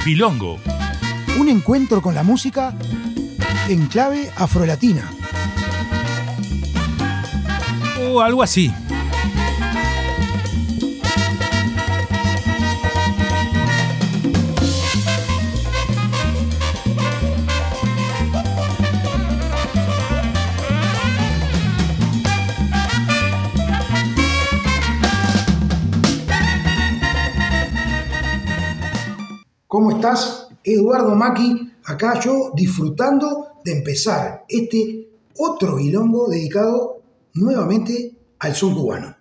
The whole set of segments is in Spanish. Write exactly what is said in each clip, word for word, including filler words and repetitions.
Bilongo. Un encuentro con la música en clave afrolatina. O algo así. ¿Cómo estás? Eduardo Maki, acá yo disfrutando de empezar este otro bilongo dedicado nuevamente al son cubano.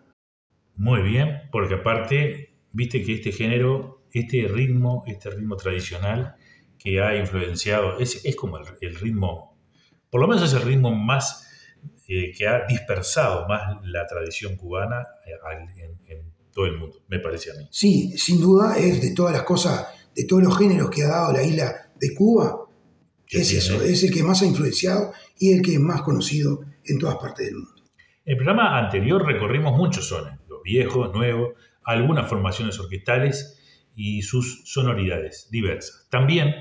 Muy bien, porque aparte, viste que este género, este ritmo, este ritmo tradicional que ha influenciado, es, es como el, el ritmo, por lo menos es el ritmo más eh, que ha dispersado más la tradición cubana eh, en, en todo el mundo, me parece a mí. Sí, sin duda es de todas las cosas, de todos los géneros que ha dado la isla de Cuba, es tiene? eso, es el que más ha influenciado y el que es más conocido en todas partes del mundo. En el programa anterior recorrimos muchos sones, los viejos, nuevos, algunas formaciones orquestales y sus sonoridades diversas. También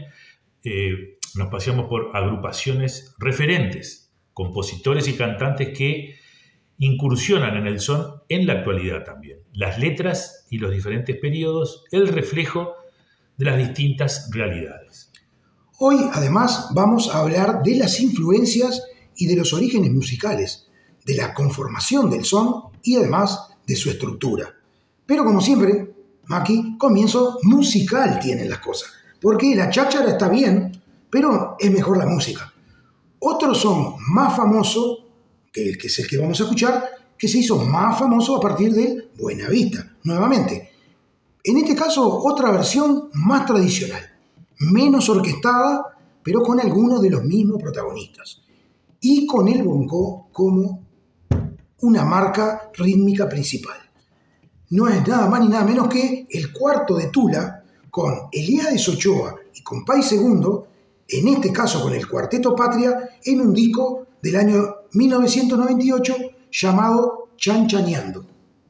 eh, nos paseamos por agrupaciones referentes, compositores y cantantes que incursionan en el son en la actualidad también. Las letras y los diferentes periodos, el reflejo de las distintas realidades. Hoy, además, vamos a hablar de las influencias y de los orígenes musicales, de la conformación del son y además de su estructura. Pero como siempre, Maki, comienzo musical tienen las cosas, porque la cháchara está bien, pero es mejor la música. Otro son más famoso, que el que es el que vamos a escuchar, que se hizo más famoso a partir del Buenavista, nuevamente. En este caso, otra versión más tradicional, menos orquestada, pero con algunos de los mismos protagonistas. Y con el bongo como una marca rítmica principal. No es nada más ni nada menos que el cuarto de Tula, con Elías Ochoa y con Pai Segundo, en este caso con el Cuarteto Patria, en un disco del año mil novecientos noventa y ocho llamado Chanchaneando.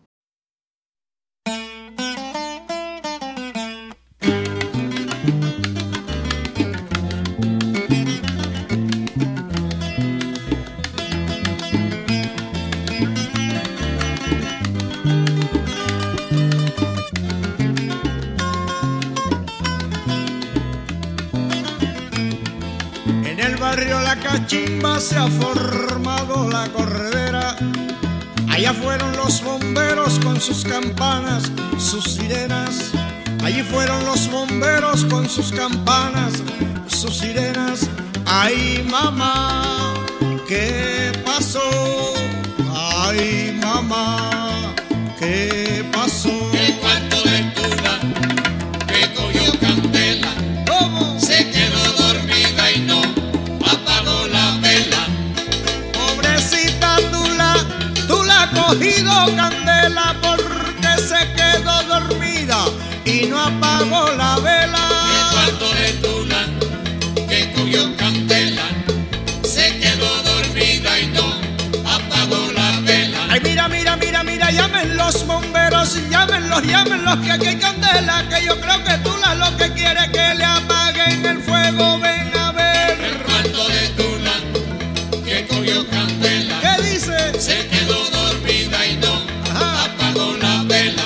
Cachimba se ha formado la corredera. Allá fueron los bomberos con sus campanas, sus sirenas. Allí fueron los bomberos con sus campanas, sus sirenas. Ay, mamá, ¿qué pasó? Ay, mamá, ¿qué pasó? El cuarto de Tula que cogió candela. ¿Cómo? Se quedó dormida y no apagó la vela. Pobrecita Tula, Tula ha cogido candela porque se quedó dormida y no apagó la vela. El cuarto de Tula que cogió candela se quedó dormida y no apagó la vela. Ay, mira, mira, mira, mira, llamen los bomberos, llámenlos, llámenlos, que aquí hay candela, que yo creo que Tula lo que quiere es que le apaguen el fuego. Ven a ver. El cuarto de Tula que cogió candela. ¿Qué dice? Se quedó dormida y no Ajá. apagó la vela.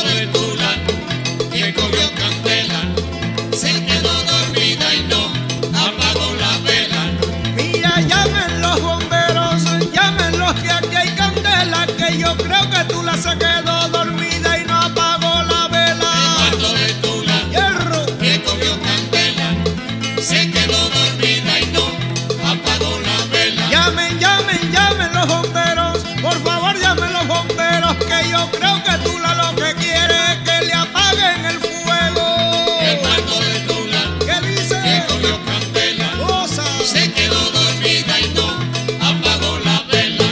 de Tula que cogió candela, se quedó dormida y no apagó la vela. Mira, llamen los bomberos, llámenlos que aquí hay candela, que yo creo que Tula se quedó dormida y no apagó la vela. El cuarto de Tula Hierro. que cogió candela, se quedó dormida y no apagó la vela. Llamen, llamen, llamen los bomberos, por favor llamen los bomberos, que yo creo que Tula lo que quiere es que le apaguen el fuego. El cuarto de Tula ¿Qué dice? que cogió candela, Cosa. se quedó dormida y no apagó la vela.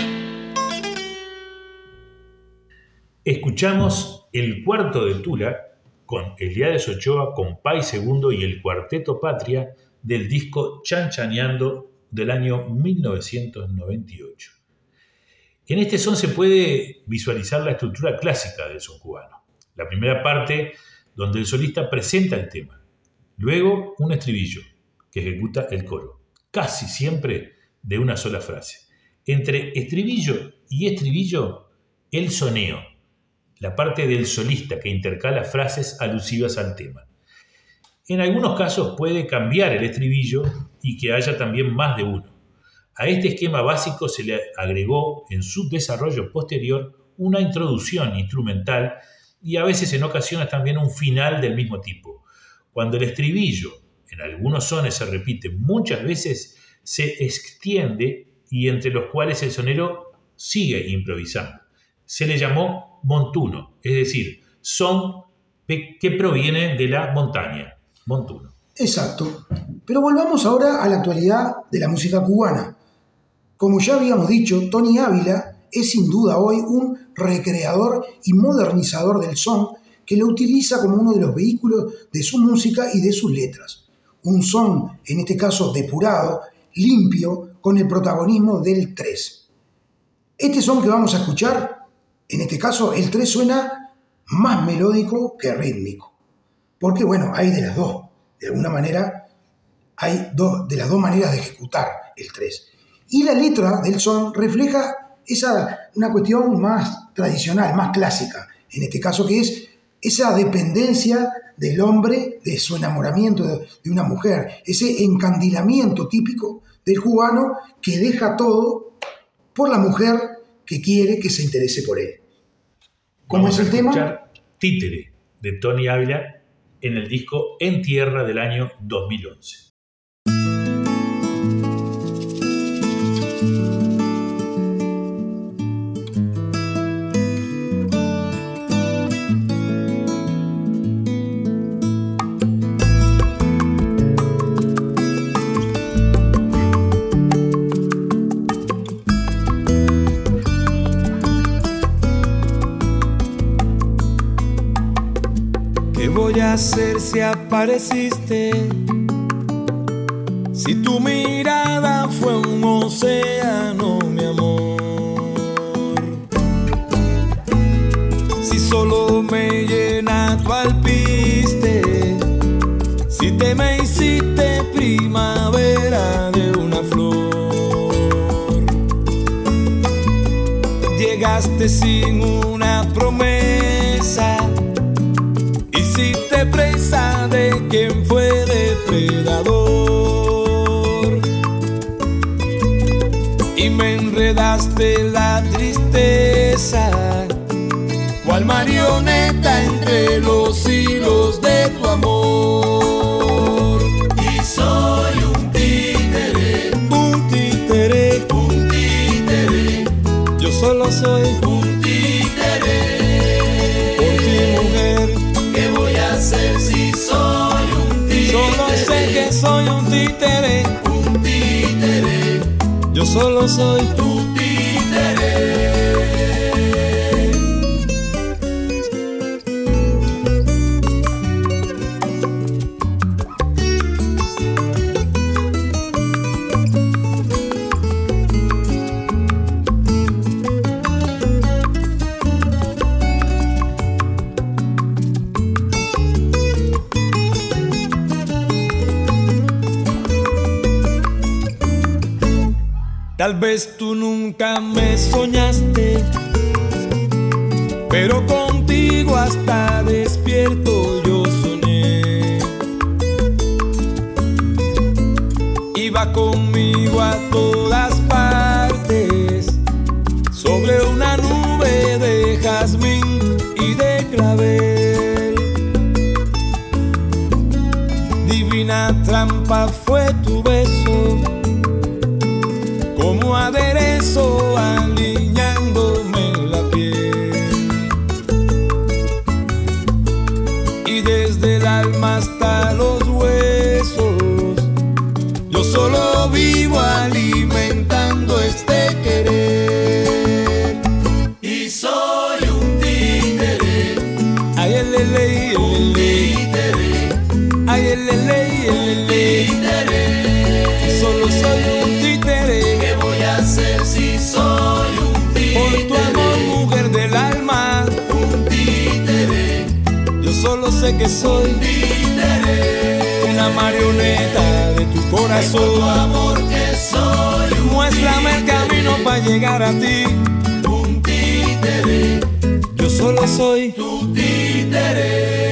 Escuchamos El cuarto de Tula con Eliades Ochoa, Compay Segundo y el Cuarteto Patria del disco Chanchaneando del año mil novecientos noventa y ocho. En este son se puede visualizar la estructura clásica del son cubano. La primera parte donde el solista presenta el tema, luego un estribillo que ejecuta el coro, casi siempre de una sola frase. Entre estribillo y estribillo, el soneo, la parte del solista que intercala frases alusivas al tema. En algunos casos puede cambiar el estribillo y que haya también más de uno. A este esquema básico se le agregó en su desarrollo posterior una introducción instrumental y a veces en ocasiones también un final del mismo tipo. Cuando el estribillo en algunos sones se repite muchas veces, se extiende y entre los cuales el sonero sigue improvisando. Se le llamó montuno, es decir, son que proviene de la montaña, montuno. Exacto. Pero volvamos ahora a la actualidad de la música cubana. Como ya habíamos dicho, Tony Ávila es sin duda hoy un recreador y modernizador del son que lo utiliza como uno de los vehículos de su música y de sus letras. Un son, en este caso depurado, limpio, con el protagonismo del tres. Este son que vamos a escuchar, en este caso el tres suena más melódico que rítmico. Porque bueno, hay de las dos. De alguna manera, hay dos, de las dos maneras de ejecutar el tres. Y la letra del son refleja esa, una cuestión más tradicional, más clásica, en este caso que es esa dependencia del hombre, de su enamoramiento de, de una mujer, ese encandilamiento típico del cubano que deja todo por la mujer que quiere que se interese por él. ¿Cómo Vamos es el a tema? escuchar Títere, de Tony Ávila, en el disco En Tierra del año dos mil once. ¿Qué voy a hacer si apareciste? Si tu mirada fue un océano, mi amor. Si solo me llena tu alpiste, si te me hiciste primavera de una flor. Llegaste sin una promesa, hiciste presa de quien fue depredador y me enredaste la tristeza, cual marioneta entre los hilos de tu amor. Y soy un títere, Un títere, un títere, yo solo soy un títere. por ti, mujer. ¿Qué voy a hacer si soy un títere? Solo sé que soy un títere, Un títere, yo solo soy tú. tu títere. Tal vez tú nunca me soñaste, pero contigo hasta despierto yo soñé. Iba conmigo a todas partes, sobre una nube de jazmín y de clavel. Divina trampa fue tu beso, como aderezo aliñándome la piel. Y desde el alma hasta los huesos, yo solo vivo alimentando este querer. Y soy un títere, ay, el, el, el, un títere, ay, el, el, el, títere. solo soy un títere. ¿Qué voy a hacer si soy un títere? Por tu amor, mujer del alma, un títere, yo solo sé que soy títere. una marioneta de tu corazón. Por tu amor que soy un Muéstrame el camino para llegar a ti. un títere, Yo solo soy tu títere.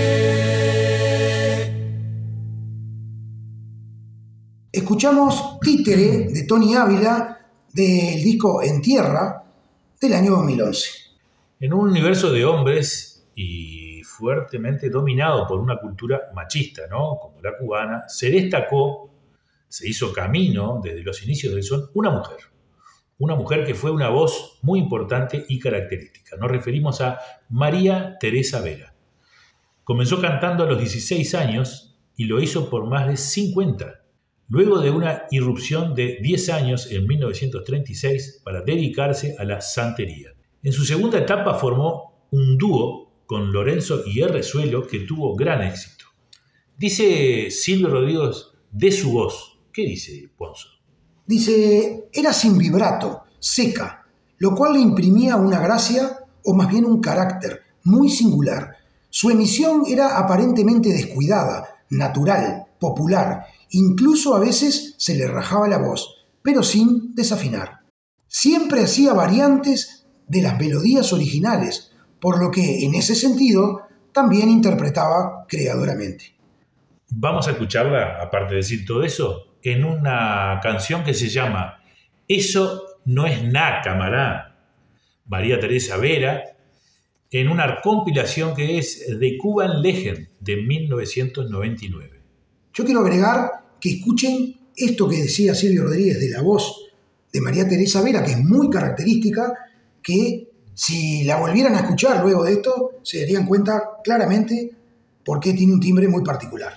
Escuchamos Títere de Tony Ávila del disco En Tierra del año dos mil once. En un universo de hombres y fuertemente dominado por una cultura machista, ¿no?, como la cubana, se destacó, se hizo camino desde los inicios del son, una mujer. Una mujer que fue una voz muy importante y característica. Nos referimos a María Teresa Vera. Comenzó cantando a los dieciséis años y lo hizo por más de cincuenta. Luego de una irrupción de diez años en mil novecientos treinta y seis para dedicarse a la santería. En su segunda etapa formó un dúo con Lorenzo y Errezuelo que tuvo gran éxito. Dice Silvio Rodríguez de su voz. ¿Qué dice Ponzo? Dice, era sin vibrato, seca, lo cual le imprimía una gracia o más bien un carácter muy singular. Su emisión era aparentemente descuidada, natural, popular, incluso a veces se le rajaba la voz, pero sin desafinar. Siempre hacía variantes de las melodías originales, por lo que en ese sentido también interpretaba creadoramente. Vamos a escucharla, aparte de decir todo eso, en una canción que se llama Eso no es na, camará, María Teresa Vera, en una compilación que es The Cuban Legend de mil novecientos noventa y nueve. Yo quiero agregar que escuchen esto que decía Silvio Rodríguez de la voz de María Teresa Vera, que es muy característica, que si la volvieran a escuchar luego de esto, se darían cuenta claramente por qué tiene un timbre muy particular.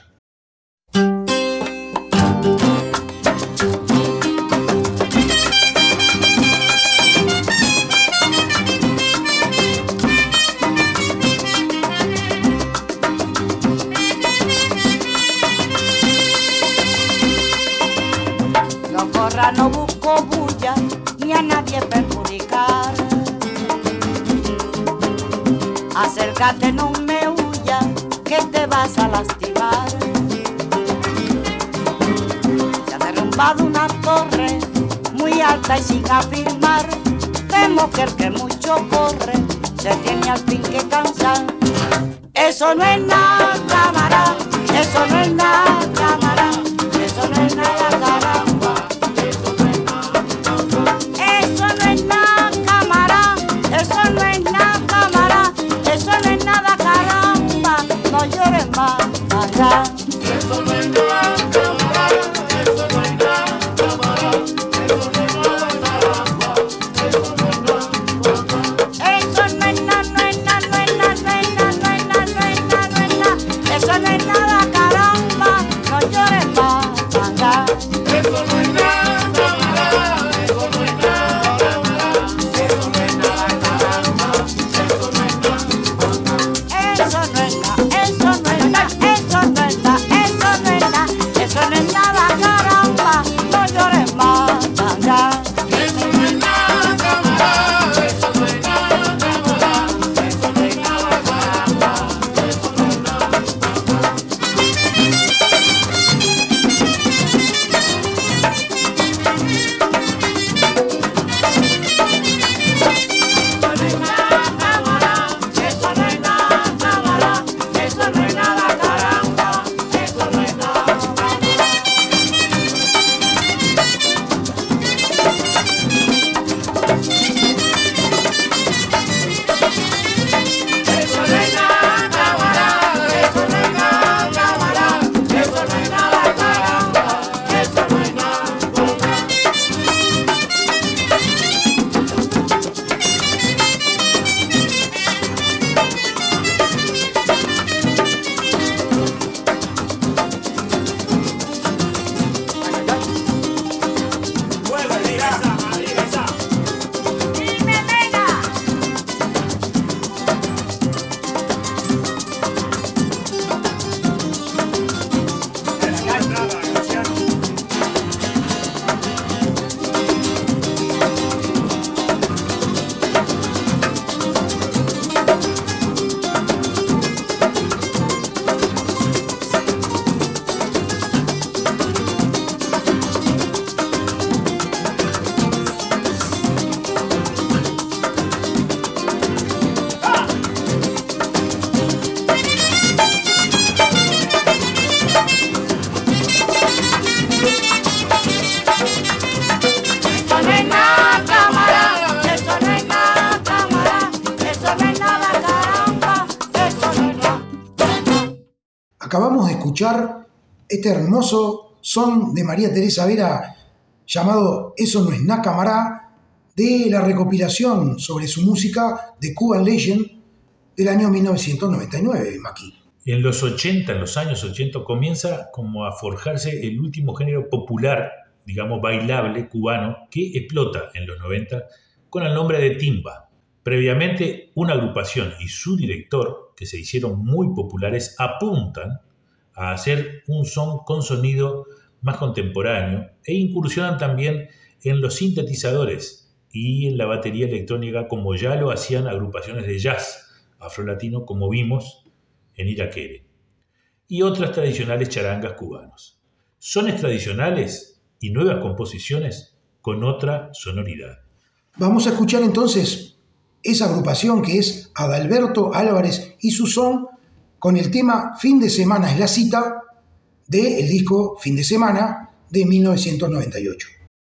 No busco bulla ni a nadie perjudicar. Acércate, no me huyas, que te vas a lastimar. Se ha derrumbado una torre muy alta y sin afirmar. Temo que el que mucho corre se tiene al fin que cansar. Eso no es nada, camarada, eso no es nada, camarada, eso no es nada, caramba. Eso no es nada, camarada, eso no es nada, caramba, no llores más, allá. Eso no es nada, camarada, eso no es nada, camarada, eso no es nada, caramba, eso no es nada, camarada. Eso no es nada, no es nada, no es nada, no es nada, no es nada, no es nada, no es nada, eso no es nada, caramba, no llores más, allá. Eso no es nada, camarada, eso no es nada, camarada, eso no es nada, caramba, eso no es nada, eso no es nada, eso no es nada, eso no es nada, eso no es nada. Acabamos de escuchar este hermoso son de María Teresa Vera llamado Eso no es na camará, de la recopilación sobre su música de Cuban Legend del año mil novecientos noventa y nueve, Maki. En los ochenta, en los años ochenta, comienza como a forjarse el último género popular, digamos bailable, cubano, que explota en los noventa con el nombre de timba. Previamente, una agrupación y su director, que se hicieron muy populares, apuntan a hacer un son con sonido más contemporáneo e incursionan también en los sintetizadores y en la batería electrónica, como ya lo hacían agrupaciones de jazz afrolatino, como vimos en Iraquere, y otras tradicionales charangas cubanos. Sones tradicionales y nuevas composiciones con otra sonoridad. Vamos a escuchar entonces esa agrupación que es Adalberto Álvarez y su son con el tema Fin de Semana es la cita del disco Fin de Semana de mil novecientos noventa y ocho.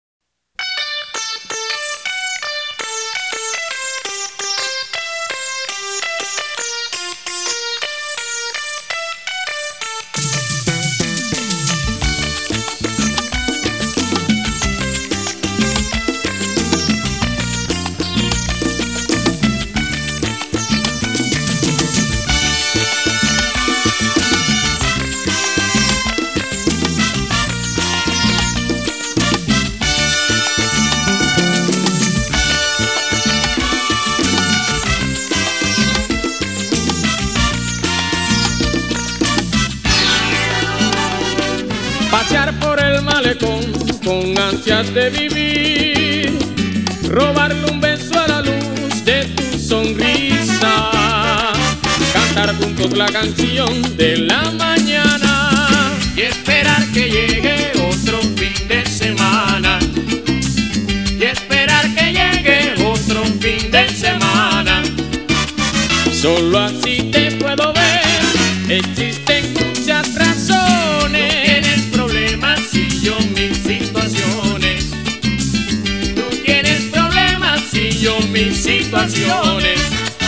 Con ansias de vivir, robarle un beso a la luz de tu sonrisa, cantar juntos la canción de la mañana y esperar que llegue otro fin de semana, y esperar que llegue otro fin de semana. Solo así te puedo ver, existen muchas razones. Tienes problemas y yo mis situaciones. Tú tienes problemas y yo mis situaciones.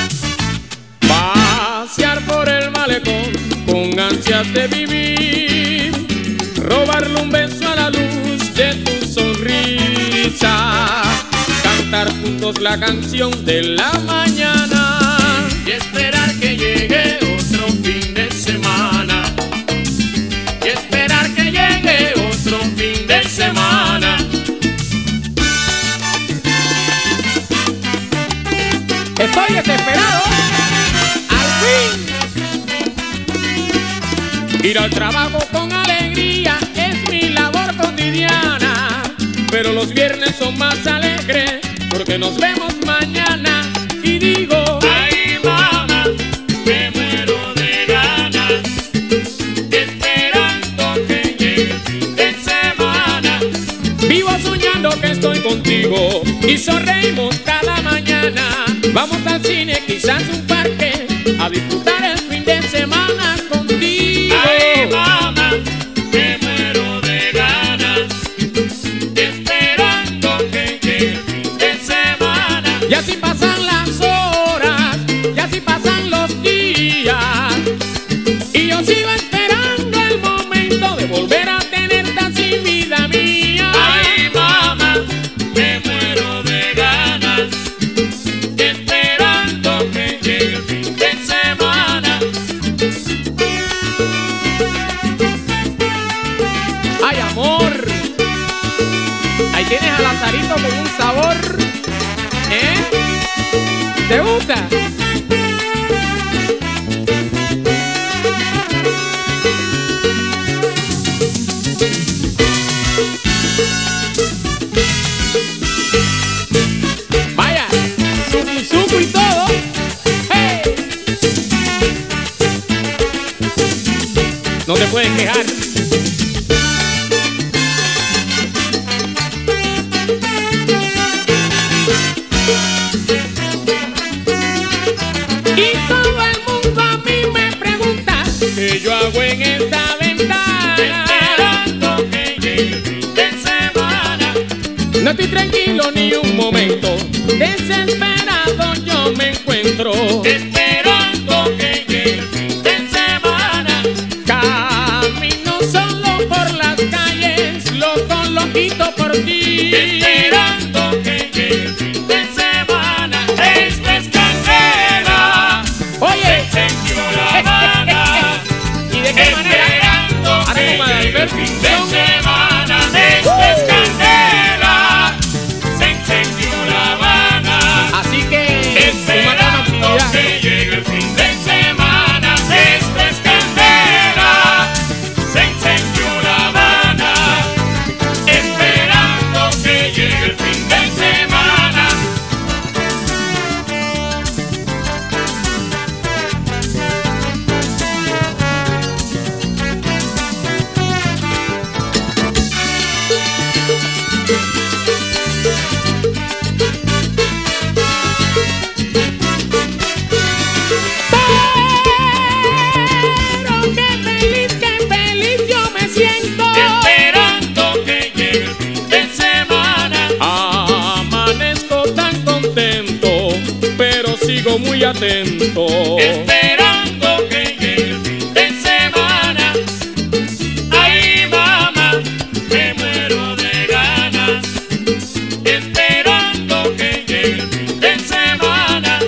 Pasear por el malecón con ansias de vivir, robarle un beso a la luz de tu sonrisa, cantar juntos la canción de la mañana y esperar que llegue otro fin de semana, y esperar que llegue otro fin de semana. Estoy desesperado, al fin. Ir al trabajo con alegría es mi labor cotidiana, pero los viernes son más alegres porque nos vemos mañana. Y digo, ay mamá, me muero de ganas, esperando que llegue el fin de semana. Vivo soñando que estoy contigo y sonreímos cada mañana. Vamos al cine, quizás un parque, a disfrutar el fin de semana contigo. Ay mamá, me muero de ganas, esperando que llegue el fin de semana. Y así pasan las horas, y así pasan los días, y yo sigo esperando el momento de volver a tenerte así, vida mía. Ay mamá, me muero de ganas, esperando que llegue el fin de semana. Ay amor, ahí tienes a Lazarito con un sabor, ¿eh? ¿Te gusta? Vaya, suku suku y todo. ¡Hey! No te puedes quejar. Y todo el mundo a mí me pregunta ¿qué yo hago en esta ventana? Esperando que llegue el fin de semana. No estoy tranquilo ni un momento, desesperado yo me encuentro, esperando que llegue el fin de semana. escucho muy atento. Esperando que llegue el fin de semana. Ay, mamá, me muero de ganas. Esperando que llegue el fin de semana.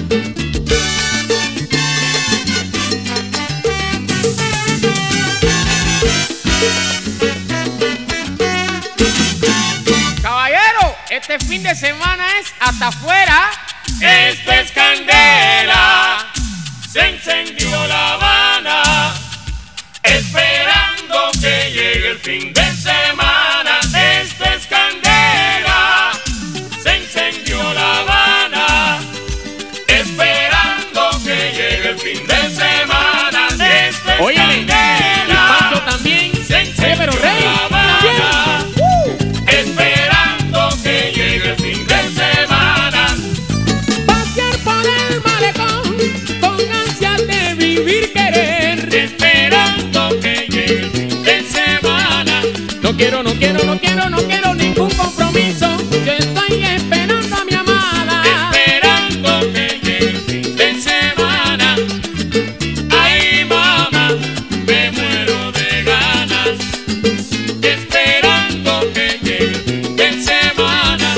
Caballero, este fin de semana es hasta afuera. Esta es candela, se encendió La Habana, esperando que llegue el fin de semana. Esta es candela, se encendió La Habana, esperando que llegue el fin de semana. Esta es Óyeme, candela, y Pancho también. se encendió Oye, pero Rey, La Habana, esperando que llegue el fin de semana. Pasear por el malecón con ansias de vivir, querer. Esperando que llegue el fin de semana. No quiero, no quiero, no quiero, no quiero ningún compromiso. Yo estoy esperando a mi amada. Esperando que llegue el fin de semana. Ay, mamá, me muero de ganas. Esperando que llegue el fin de semana.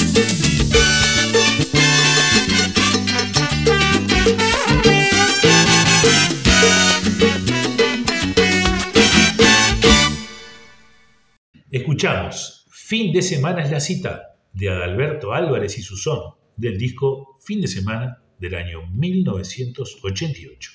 Escuchamos Fin de Semana es la Cita de Adalberto Álvarez y su son, del disco Fin de Semana del año mil novecientos ochenta y ocho.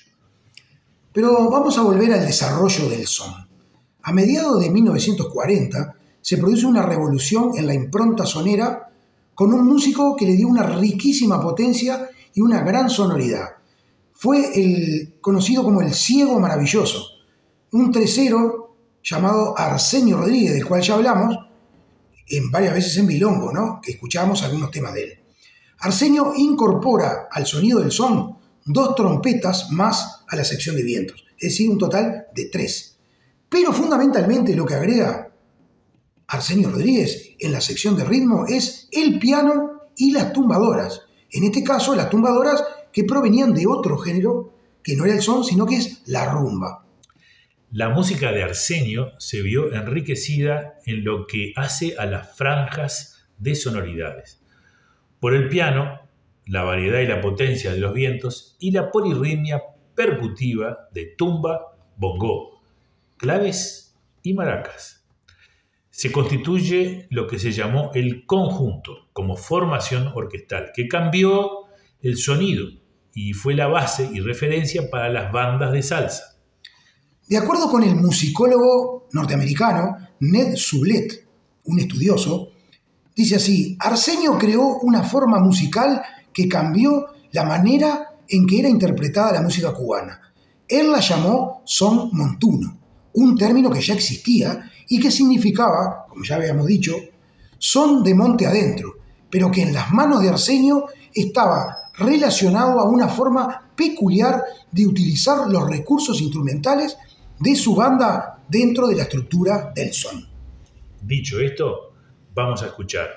Pero vamos a volver al desarrollo del son. A mediados de mil novecientos cuarenta se produce una revolución en la impronta sonera con un músico que le dio una riquísima potencia y una gran sonoridad. Fue el conocido como el Ciego Maravilloso, un tresero llamado Arsenio Rodríguez, del cual ya hablamos en varias veces en Bilongo, ¿no? Que escuchamos algunos temas de él. Arsenio incorpora al sonido del son dos trompetas más a la sección de vientos, es decir, un total de tres. Pero fundamentalmente lo que agrega Arsenio Rodríguez en la sección de ritmo es el piano y las tumbadoras. En este caso, las tumbadoras que provenían de otro género, que no era el son, sino que es la rumba. La música de Arsenio se vio enriquecida en lo que hace a las franjas de sonoridades. Por el piano, la variedad y la potencia de los vientos y la polirritmia percutiva de tumba, bongó, claves y maracas. Se constituye lo que se llamó el conjunto como formación orquestal, que cambió el sonido y fue la base y referencia para las bandas de salsa. De acuerdo con el musicólogo norteamericano Ned Sublette, un estudioso, dice así: Arsenio creó una forma musical que cambió la manera en que era interpretada la música cubana. Él la llamó son montuno, un término que ya existía y que significaba, como ya habíamos dicho, son de monte adentro, pero que en las manos de Arsenio estaba relacionado a una forma peculiar de utilizar los recursos instrumentales de su banda dentro de la estructura del son. Dicho esto, vamos a escuchar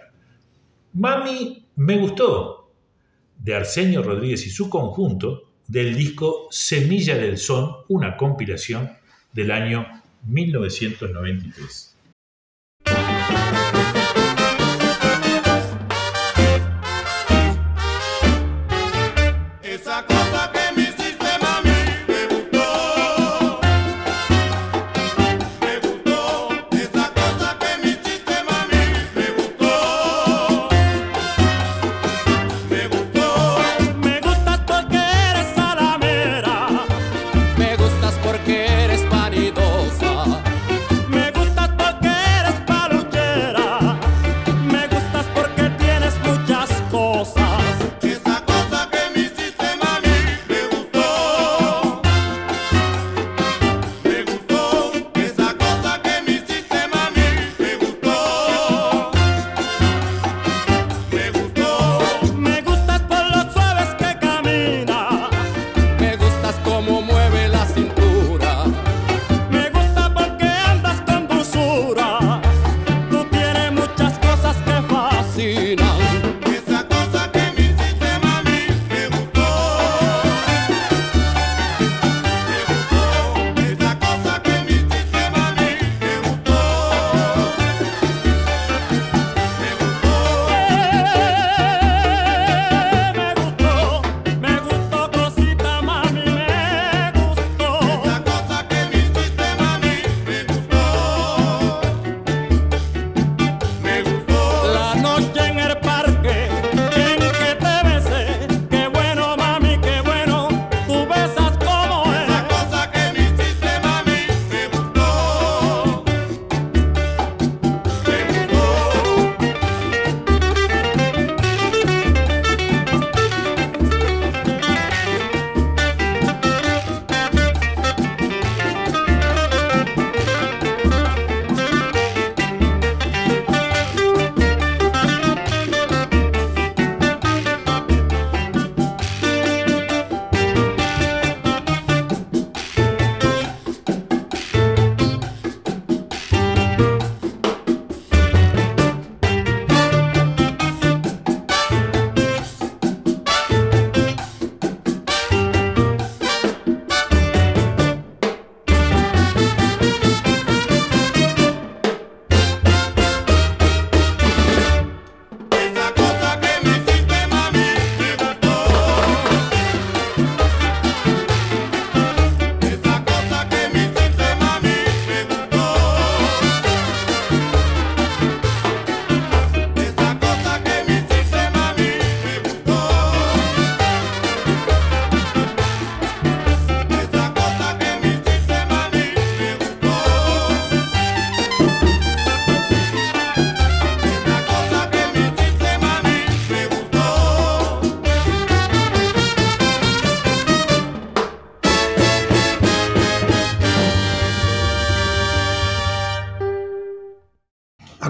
Mami, me gustó, de Arsenio Rodríguez y su conjunto, del disco Semilla del Son, una compilación del año mil novecientos noventa y tres. Esa cosa que me hiciste, mami, me gustó. Me gustó. Esa cosa que me hiciste, mami, me gustó. Me gustó. Me gustas porque eres salamera, Me gustas porque eres vanidosa. me gustas porque eres paluchera, me gustas porque tienes muchas cosas. Esa cosa que me hiciste, mami, me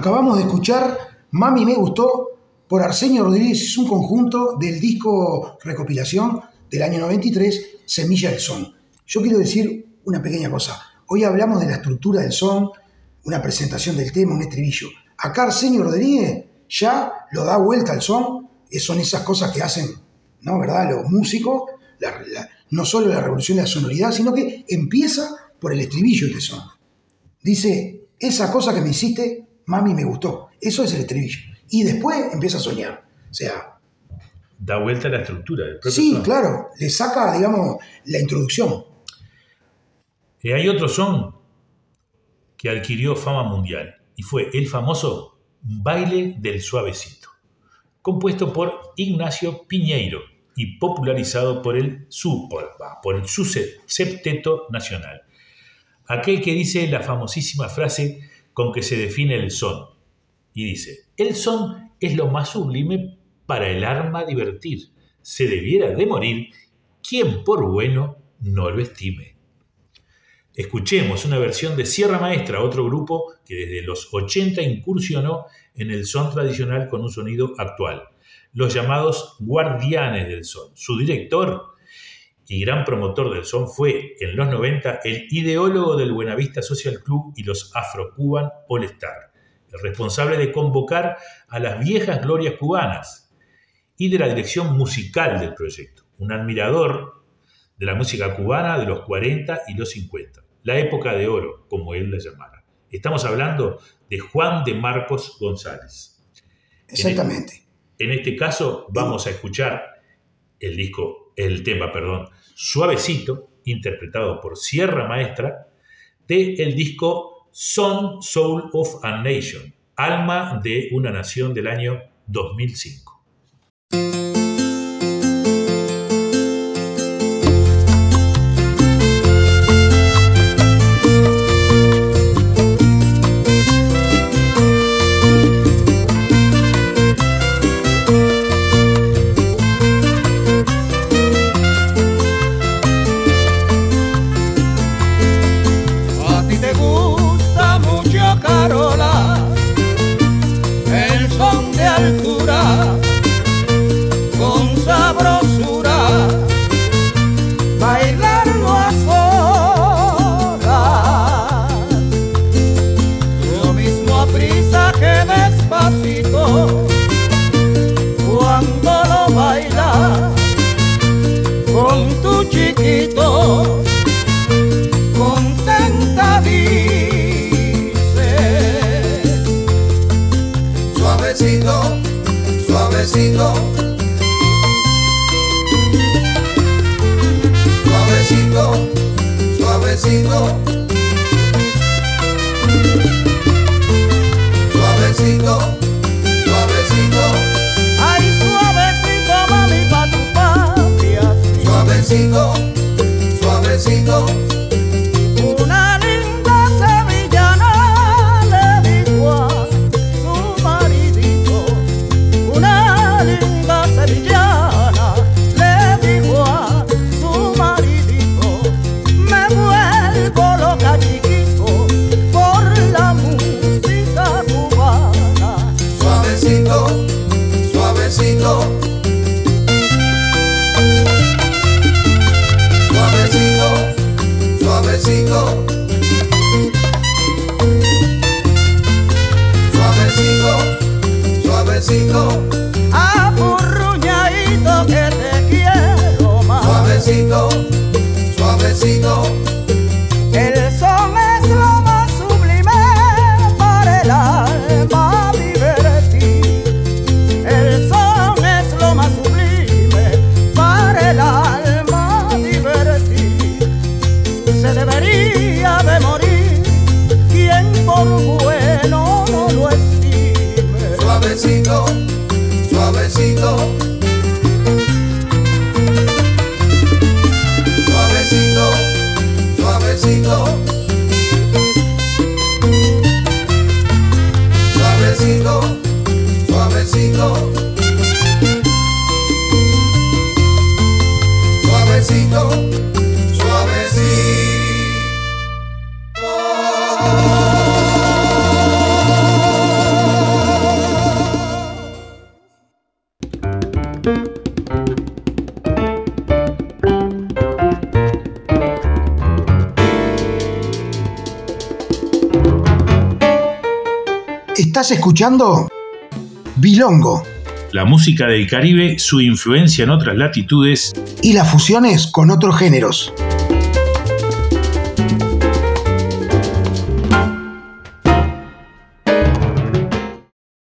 Acabamos de escuchar Mami me gustó por Arsenio Rodríguez, es un conjunto del disco recopilación del año noventa y tres, Semilla del Son. Yo quiero decir una pequeña cosa. Hoy hablamos de la estructura del son, una presentación del tema, un estribillo. Acá Arsenio Rodríguez ya lo da vuelta al son, son esas cosas que hacen, ¿no? ¿Verdad? Los músicos, la, la, no solo la revolución de la sonoridad, sino que empieza por el estribillo este son. Dice, esa cosa que me hiciste, mami, me gustó. Eso es el estribillo. Y después empieza a soñar. O sea... Da vuelta a la estructura del propio Sí, son. claro. Le saca, digamos, la introducción. Y hay otro son que adquirió fama mundial y fue el famoso Baile del Suavecito, compuesto por Ignacio Piñeiro y popularizado por el, su, por, por el su septeto nacional. Aquel que dice la famosísima frase con que se define el son. Y dice, el son es lo más sublime para el alma divertir. Se debiera de morir quien por bueno no lo estime. Escuchemos una versión de Sierra Maestra, otro grupo que desde los ochenta incursionó en el son tradicional con un sonido actual. Los llamados Guardianes del Son. Su director y gran promotor del son fue, en los noventa, el ideólogo del Buenavista Social Club y los Afro-Cuban All Star, el responsable de convocar a las viejas glorias cubanas y de la dirección musical del proyecto. Un admirador de la música cubana de los cuarenta y los cincuenta, la época de oro, como él la llamara. Estamos hablando de Juan de Marcos González. Exactamente. En, en este caso vamos a escuchar el disco, el tema, perdón, Suavecito, interpretado por Sierra Maestra, del disco Son Soul of a Nation, Alma de una Nación del año dos mil cinco. Cuando lo bailas con tu chiquito, contenta dice. Suavecito, suavecito, suavecito, suavecito, suavecito. Suavecito, ay suavecito, mami, pa' tu papi así. Suavecito, suavecito. Una linda sevillana le dijo a su maridito. Una linda sevillana le dijo a su maridito. Me vuelvo loca, chiquito, por la música cubana. Suavecito, suavecito, suavecito, suavecito, suavecito, suavecito, apurruñadito que te quiero más. Suavecito, suavecito, el son es lo más sublime para el alma divertir. El son es lo más sublime para el alma divertir. Se debería de morir quien por bueno no lo estime. Suavecito, suavecito, suavecito, Estás escuchando Bilongo La música del Caribe, su influencia en otras latitudes y las fusiones con otros géneros.